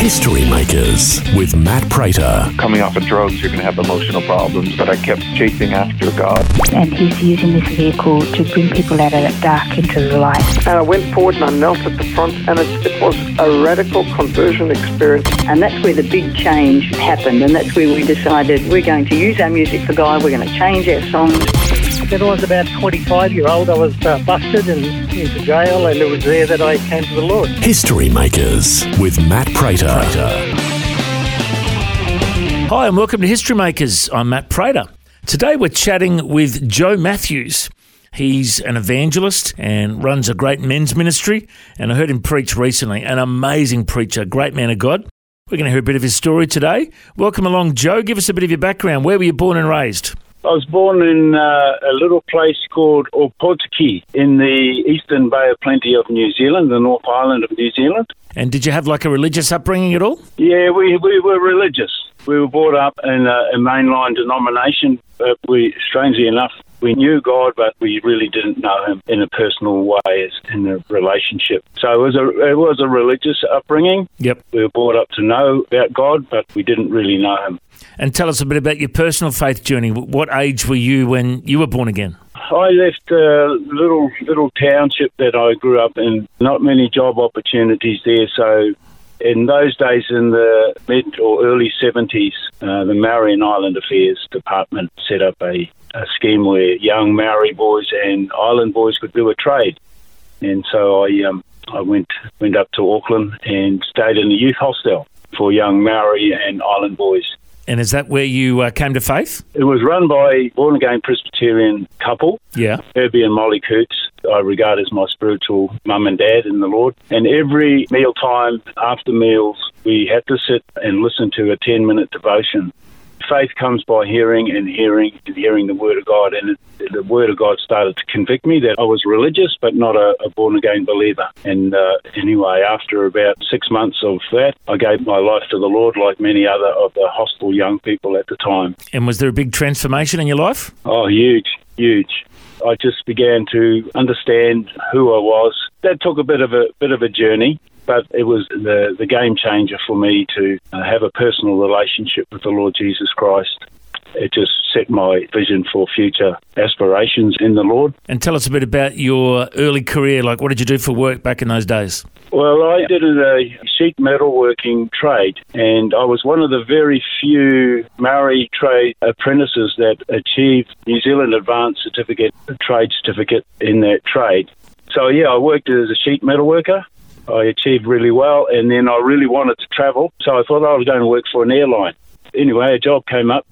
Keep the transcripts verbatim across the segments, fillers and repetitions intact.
History Makers with Matt Prater. Coming off of drugs, you're going to have emotional problems, but I kept chasing after God. And he's using this vehicle to bring people out of that dark into the light. And I went forward and I knelt at the front, and it, it was a radical conversion experience. And that's where the big change happened, and that's where we decided we're going to use our music for God, we're going to change our songs. When I was about twenty-five year old, I was uh, busted and into jail, and it was there that I came to the Lord. History Makers with Matt Prater. Hi and welcome to History Makers. I'm Matt Prater. Today we're chatting with Joe Matthews. He's an evangelist and runs a great men's ministry, and I heard him preach recently. An amazing preacher, great man of God. We're going to hear a bit of his story today. Welcome along, Joe. Give us a bit of your background. Where were you born and raised? I was born in uh, a little place called Opotiki in the Eastern Bay of Plenty of New Zealand, the North Island of New Zealand. And did you have like a religious upbringing at all? Yeah, we we were religious. We were brought up in a, a mainline denomination, but we, strangely enough, we knew God, but we really didn't know Him in a personal way, as in a relationship. So it was a it was a religious upbringing. Yep. We were brought up to know about God, but we didn't really know Him. And tell us a bit about your personal faith journey. What age were you when you were born again? I left a little little township that I grew up in. Not many job opportunities there, so in those days, in the mid or early seventies, uh, the Maori and Island Affairs Department set up a, a scheme where young Maori boys and Island boys could do a trade. And so I um, I went went up to Auckland and stayed in a youth hostel for young Maori and Island boys. And is that where you uh, came to faith? It was run by a born-again Presbyterian couple, yeah, Herbie and Molly Kurtz. I regard as my spiritual mum and dad in the Lord. And every mealtime, after meals, we had to sit and listen to a ten-minute devotion. Faith comes by hearing and hearing and hearing the Word of God. And it, the Word of God started to convict me that I was religious but not a, a born-again believer. And uh, anyway, after about six months of that, I gave my life to the Lord like many other of the hostile young people at the time. And was there a big transformation in your life? Oh, huge, huge. I just began to understand who I was. That took a bit of a bit of a journey, but it was the, the game changer for me to uh, have a personal relationship with the Lord Jesus Christ. It just set my vision for future aspirations in the Lord. And tell us a bit about your early career. Like, what did you do for work back in those days? Well, I did a sheet metal working trade, and I was one of the very few Maori trade apprentices that achieved New Zealand Advanced Certificate, Trade Certificate in that trade. So, yeah, I worked as a sheet metal worker. I achieved really well, and then I really wanted to travel, so I thought I was going to work for an airline. Anyway, a job came up,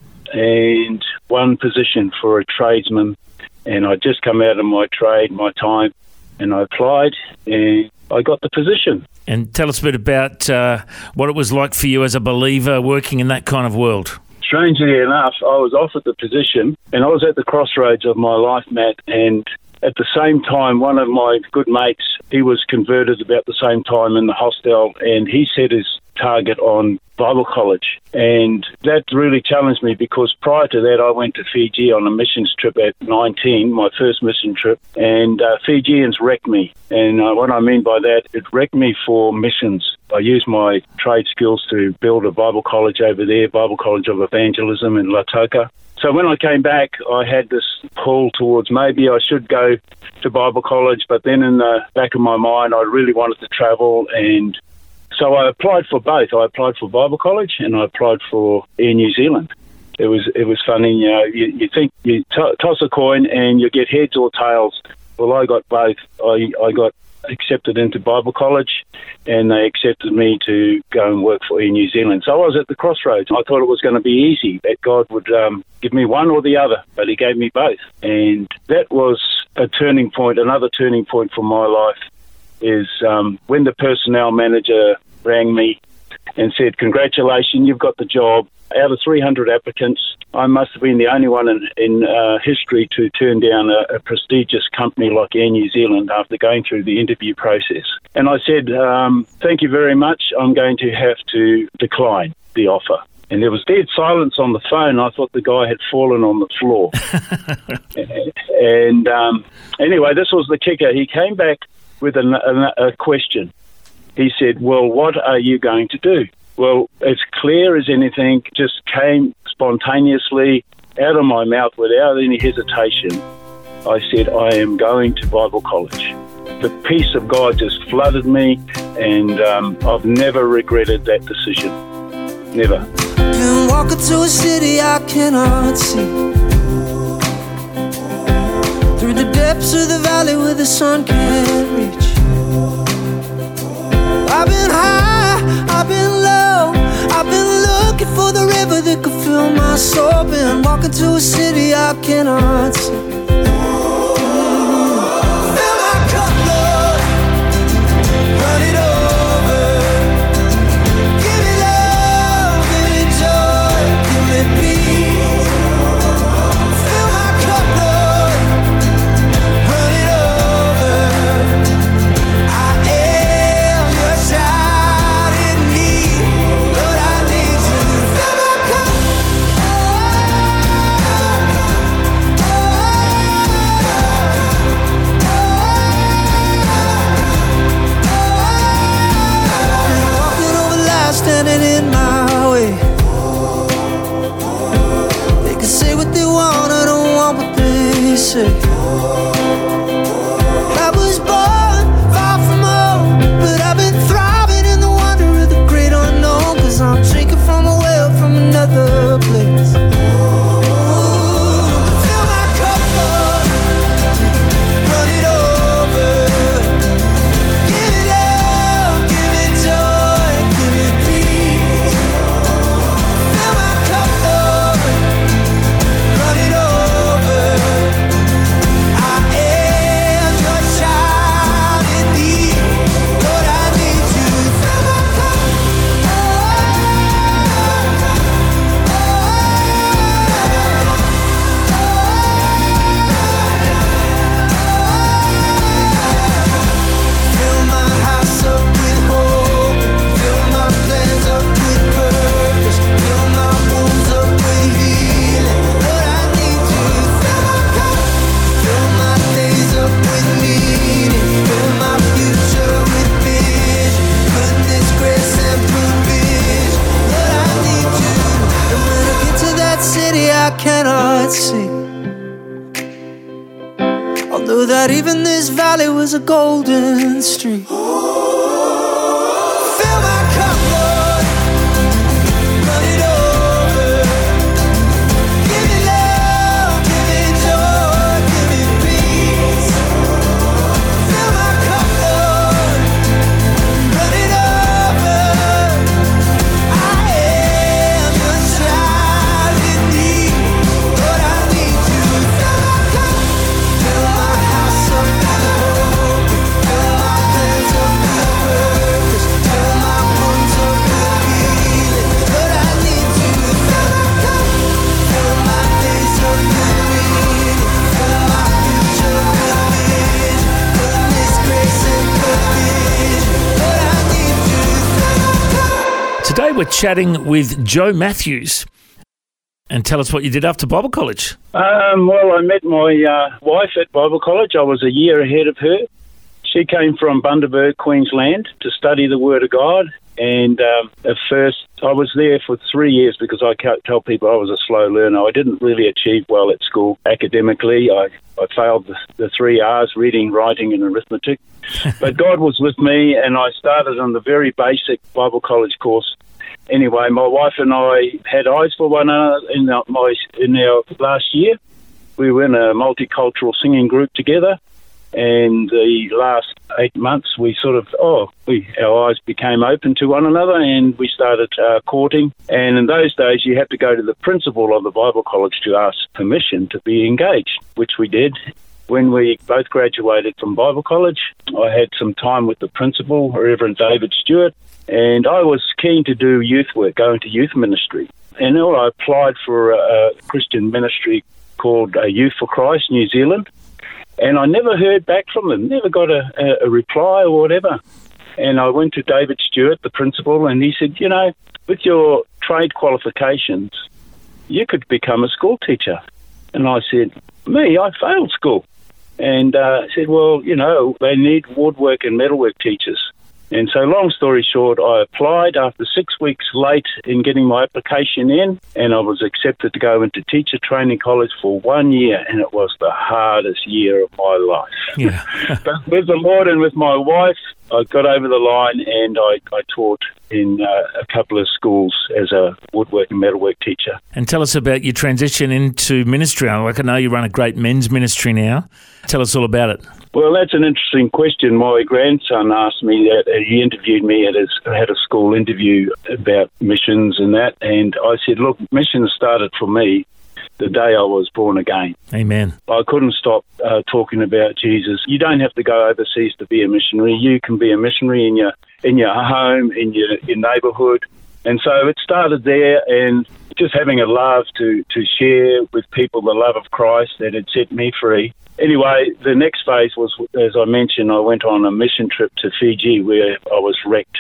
and one position for a tradesman, and I'd just come out of my trade, my time, and I applied, and I got the position. And tell us a bit about uh, what it was like for you as a believer working in that kind of world. Strangely enough, I was offered the position, and I was at the crossroads of my life, Matt, and at the same time, one of my good mates, he was converted about the same time in the hostel, and he set his target on Bible college. And that really challenged me because prior to that, I went to Fiji on a missions trip at nineteen, my first mission trip, and uh, Fijians wrecked me. And uh, what I mean by that, it wrecked me for missions. I used my trade skills to build a Bible college over there, Bible College of Evangelism in Lautoka. So when I came back, I had this pull towards maybe I should go to Bible college, but then in the back of my mind, I really wanted to travel, and so I applied for both. I applied for Bible college and I applied for Air New Zealand. It was it was funny, you know, you, you think you t- toss a coin and you get heads or tails. Well, I got both. I, I got accepted into Bible college, and they accepted me to go and work for Air New Zealand. So I was at the crossroads. I thought it was going to be easy, that God would um, give me one or the other, but He gave me both. And that was a turning point. Another turning point for my life is um, when the personnel manager rang me and said, "Congratulations, you've got the job." Out of three hundred applicants, I must have been the only one in, in uh, history to turn down a, a prestigious company like Air New Zealand after going through the interview process. And I said, um, thank you very much. I'm going to have to decline the offer. And there was dead silence on the phone. I thought the guy had fallen on the floor. and um, anyway, this was the kicker. He came back with a, a, a question. He said, well, what are you going to do? Well, as clear as anything, just came spontaneously out of my mouth without any hesitation. I said, I am going to Bible college. The peace of God just flooded me, and um, I've never regretted that decision. Never. Been walking to a city I cannot see, through the depths of the valley where the sun can't reach. I've been high, I've been low, I've been looking for the river that could fill my soul. Been walking to a city I cannot see. Fill my cup, Lord, run it over. Give me love, give me joy, give me peace. Fill my cup, Lord, run it over. I am your child in need. Lord, I need you. Fill my cup. Walking over life, standing in my way. They can say what they want, I don't want what they say. I was born far from home, but I've been thriving in the wonder of the great unknown. Cause I'm drinking from a well from another place. Fill my cup, Lord, run it over. Give me love, give me joy, give me peace. Fill my cup, Lord, run it over. I am your child in need. Lord, I need you. Fill my cup. Fill my house up with hope. Fill my plans up with purpose. Fill my wounds up with healing. Lord, I need you. Fill my cup. Fill my days up with meaning. Fill my future with vision. Goodness, grace, and provision. Lord, I need you. And when I get to that city I cannot see, although that even this valley was a golden street. Fill my cup, Lord, run it over. Give me love, give me joy, give me peace. Fill my cup, Lord, run it over. I am your child in need. Lord, I need you. Fill my cup. Fill my house up with hope. Fill my plans up with purpose. Fill my wounds up with healing. Lord, I need you. Fill my cup. Fill my days up with meaning. Fill my future with vision. Goodness, grace, and provision. Lord, I need you. Fill my cup. Today we're chatting with Joe Matthews. And tell us what you did after Bible college. Um, well, I met my uh, wife at Bible college. I was a year ahead of her. She came from Bundaberg, Queensland, to study the Word of God. And um, at first, I was there for three years because I can't tell people I was a slow learner. I didn't really achieve well at school academically. I, I failed the, the three R's, reading, writing, and arithmetic. But God was with me, and I started on the very basic Bible college course. Anyway, my wife and I had eyes for one another in our, my, in our last year. We were in a multicultural singing group together, and the last eight months we sort of, oh, we our eyes became open to one another, and we started uh, courting. And in those days, you had to go to the principal of the Bible college to ask permission to be engaged, which we did. When we both graduated from Bible college, I had some time with the principal, Reverend David Stewart, and I was keen to do youth work, go into youth ministry. And I applied for a Christian ministry called uh, Youth for Christ, New Zealand, and I never heard back from them, never got a, a, a reply or whatever. And I went to David Stewart, the principal, and he said, you know, with your trade qualifications, you could become a school teacher. And I said, me, I failed school. And uh, I said, well, you know, they need woodwork and metalwork teachers. And so long story short, I applied after six weeks late in getting my application in, and I was accepted to go into teacher training college for one year, and it was the hardest year of my life. Yeah. But with the Lord and with my wife, I got over the line, and I, I taught in uh, a couple of schools as a woodwork and metalwork teacher. And tell us about your transition into ministry. Like, I know you run a great men's ministry now. Tell us all about it. Well, that's an interesting question. My grandson asked me that. Uh, he interviewed me at his, had a school interview about missions and that, and I said, look, missions started for me the day I was born again. Amen. I couldn't stop uh, talking about Jesus. You don't have to go overseas to be a missionary. You can be a missionary in your in your home, in your, your neighbourhood. And so it started there, and just having a love to, to share with people the love of Christ that had set me free. Anyway, the next phase was, as I mentioned, I went on a mission trip to Fiji where I was wrecked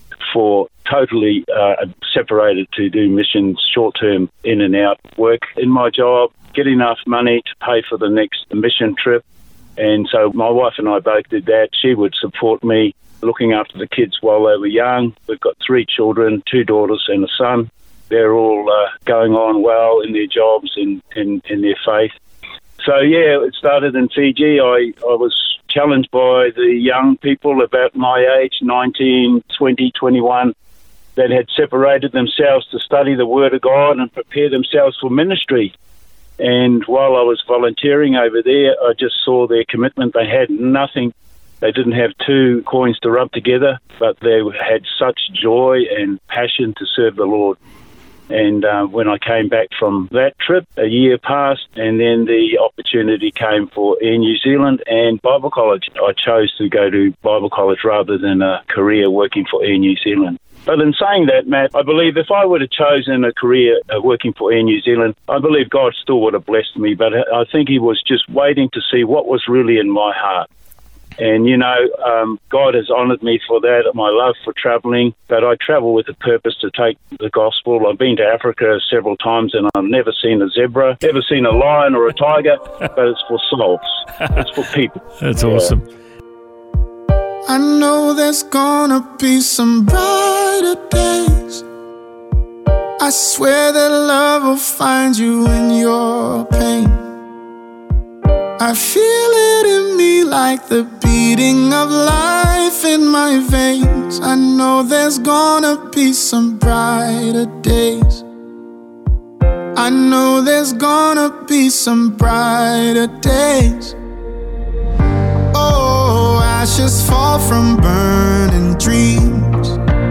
for totally uh, separated to do missions, short-term in and out work in my job, get enough money to pay for the next mission trip. And so my wife and I both did that. She would support me looking after the kids while they were young. We've got three children, two daughters and a son. They're all uh, going on well in their jobs and in, in their faith. So, yeah, it started in Fiji. I, I was challenged by the young people about my age, nineteen, twenty, twenty-one, that had separated themselves to study the Word of God and prepare themselves for ministry. And while I was volunteering over there, I just saw their commitment. They had nothing. They didn't have two coins to rub together, but they had such joy and passion to serve the Lord. And uh, when I came back from that trip, a year passed, and then the opportunity came for Air New Zealand and Bible College. I chose to go to Bible College rather than a career working for Air New Zealand. But in saying that, Matt, I believe if I would have chosen a career uh, working for Air New Zealand, I believe God still would have blessed me. But I think he was just waiting to see what was really in my heart. And, you know, um, God has honoured me for that, my love for travelling. But I travel with a purpose to take the gospel. I've been to Africa several times and I've never seen a zebra, never seen a lion or a tiger, but it's for souls. It's for people. That's awesome. I know there's gonna be some brighter days. I swear that love will find you in your pain. I feel it in me like the beating of life in my veins. I know there's gonna be some brighter days. I know there's gonna be some brighter days. Oh, ashes fall from burning dreams.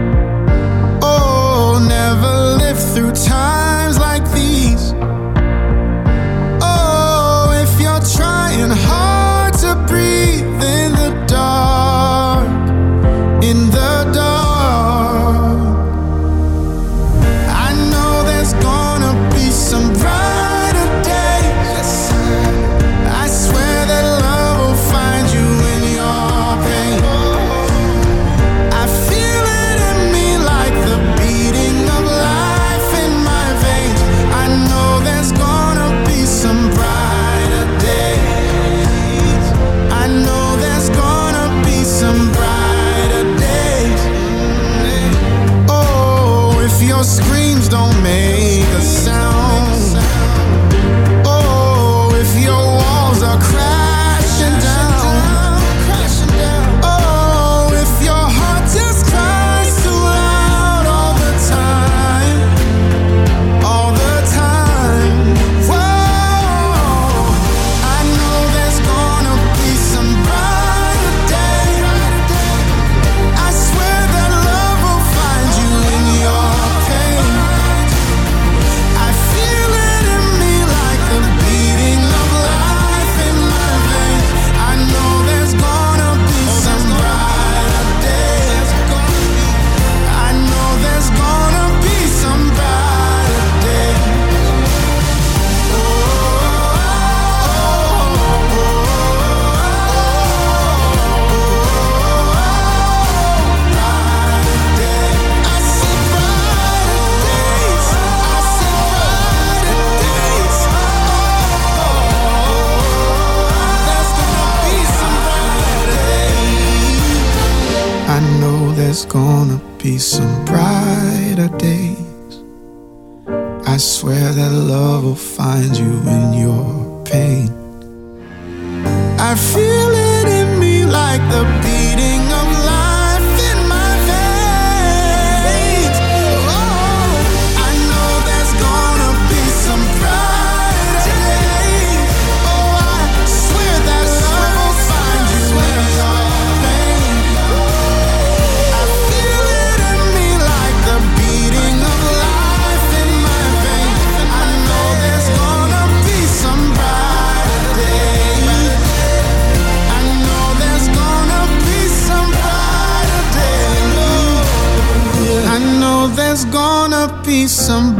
Oh, never lived through times like these. Oh, if you're trying hard to breathe in the dark, in the dark, I know there's gonna be some brighter days. I swear that love will find you in your pain. I feel it in me like the beating of life in my veins. I know there's gonna be some brighter days. I know there's gonna be some brighter days. Oh, if your screams don't make a sound. Oh, if your walls are crashing down. Oh, if your heart just cries too loud all the time. All the time. Whoa, I know there's gonna be some brighter day. I swear that love will find you in your pain. I feel know there's gonna be some brighter days. I swear that love will find you in your pain. I feel it in me like the beating of life in my veins. Oh, I know there's gonna be some brighter days. Oh, I swear that love will find you in your pain. I feel it in me like the beating of life in my veins. I know there's gonna be some brighter days. I know there's gonna be some brighter days. I know there's gonna be some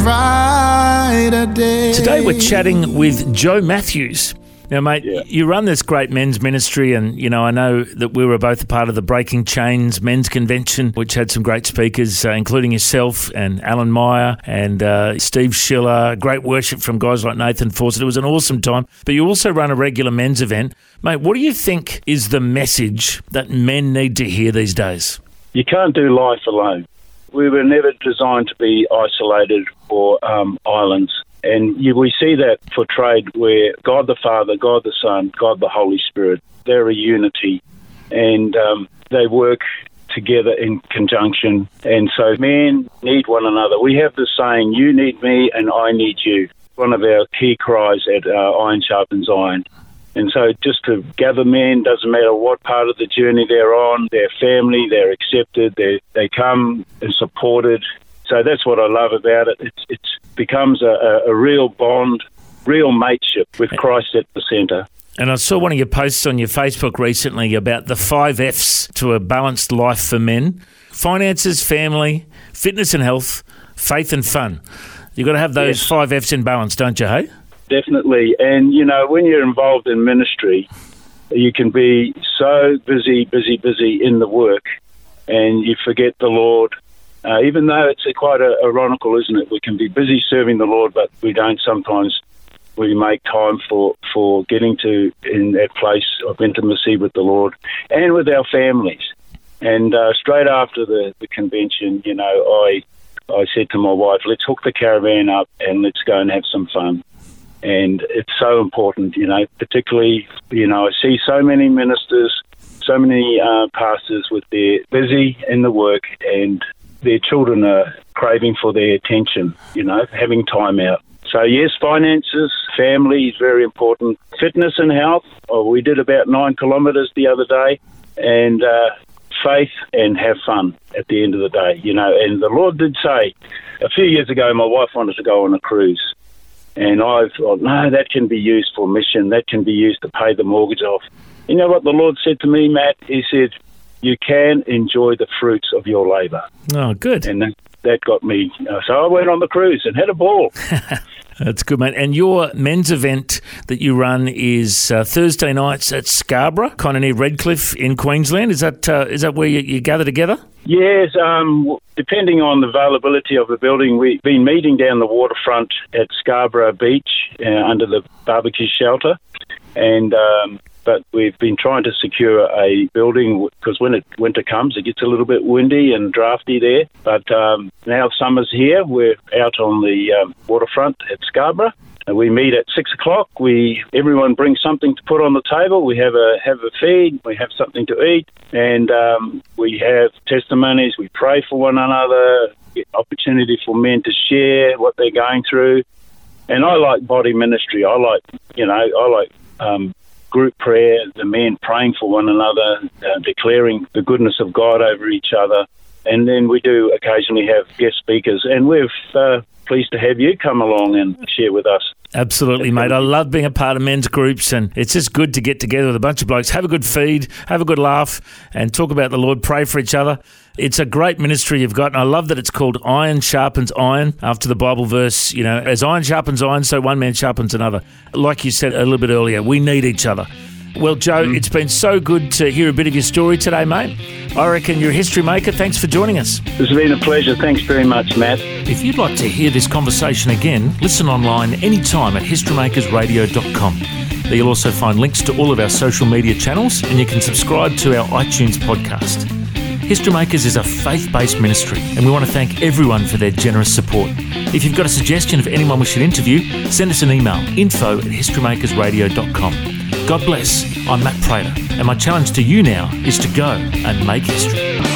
brighter days. Today we're chatting with Joe Matthews. Now, mate, Yeah. you run this great men's ministry, and, you know, I know that we were both a part of the Breaking Chains men's convention, which had some great speakers, uh, including yourself and Alan Meyer and uh, Steve Schiller, great worship from guys like Nathan Fawcett. It was an awesome time. But you also run a regular men's event. Mate, what do you think is the message that men need to hear these days? You can't do life alone. We were never designed to be isolated or um, islands. And you, we see that portrayed where God the Father, God the Son, God the Holy Spirit, they're a unity. And um, they work together in conjunction. And so men need one another. We have the saying, you need me and I need you. One of our key cries at uh, Iron Sharpens Iron. And so just to gather men, doesn't matter what part of the journey they're on, their family, they're accepted, they they come and supported. So that's what I love about it. It's it becomes a, a, a real bond, real mateship with Christ at the centre. And I saw one of your posts on your Facebook recently about the five F's to a balanced life for men: finances, family, fitness and health, faith and fun. You've got to have those Yes. five F's in balance, don't you, hey? Definitely. And, you know, when you're involved in ministry, you can be so busy, busy, busy in the work, and you forget the Lord. Uh, even though it's quite a, ironical, isn't it? We can be busy serving the Lord, but we don't sometimes we make time for, for getting to in that place of intimacy with the Lord and with our families. And uh, straight after the, the convention, you know, I I said to my wife, let's hook the caravan up and let's go and have some fun. And it's so important, you know, particularly, you know, I see so many ministers, so many uh, pastors with their busy in the work, and their children are craving for their attention, you know, having time out. So, yes, finances, family is very important. Fitness and health. Oh, we did about nine kilometres the other day. And uh, faith and have fun at the end of the day, you know. And the Lord did say, a few years ago, my wife wanted to go on a cruise. And I thought, no, that can be used for mission. That can be used to pay the mortgage off. You know what the Lord said to me, Matt? He said, you can enjoy the fruits of your labour. Oh, good. And that, that got me. Uh, so I went on the cruise and had a ball. That's good, mate. And your men's event that you run is uh, Thursday nights at Scarborough, kind of near Redcliffe in Queensland. Is that uh, is that where you, you gather together? Yes, um, depending on the availability of the building, we've been meeting down the waterfront at Scarborough Beach uh, under the barbecue shelter. And um, but we've been trying to secure a building because when it winter comes, it gets a little bit windy and drafty there. But um, now summer's here. We're out on the um, waterfront at Scarborough. And we meet at six o'clock. We everyone brings something to put on the table. We have a have a feed. We have something to eat, and um, we have testimonies. We pray for one another. Get opportunity for men to share what they're going through. And I like body ministry. I like you know I like. Um, group prayer, the men praying for one another, uh, declaring the goodness of God over each other. And then we do occasionally have guest speakers, and we're uh, pleased to have you come along and share with us. Absolutely, mate. I love being a part of men's groups, and it's just good to get together with a bunch of blokes, have a good feed, have a good laugh, and talk about the Lord, pray for each other. It's a great ministry you've got, and I love that it's called Iron Sharpens Iron, after the Bible verse, you know, as iron sharpens iron, so one man sharpens another. Like you said a little bit earlier, we need each other. Well, Joe, mm. it's been so good to hear a bit of your story today, mate. I reckon you're a history maker. Thanks for joining us. It's been a pleasure. Thanks very much, Matt. If you'd like to hear this conversation again, listen online anytime at history makers radio dot com. There you'll also find links to all of our social media channels, and you can subscribe to our iTunes podcast. History Makers is a faith-based ministry, and we want to thank everyone for their generous support. If you've got a suggestion of anyone we should interview, send us an email, info at historymakersradio dot com. God bless. I'm Matt Prater, and my challenge to you now is to go and make history.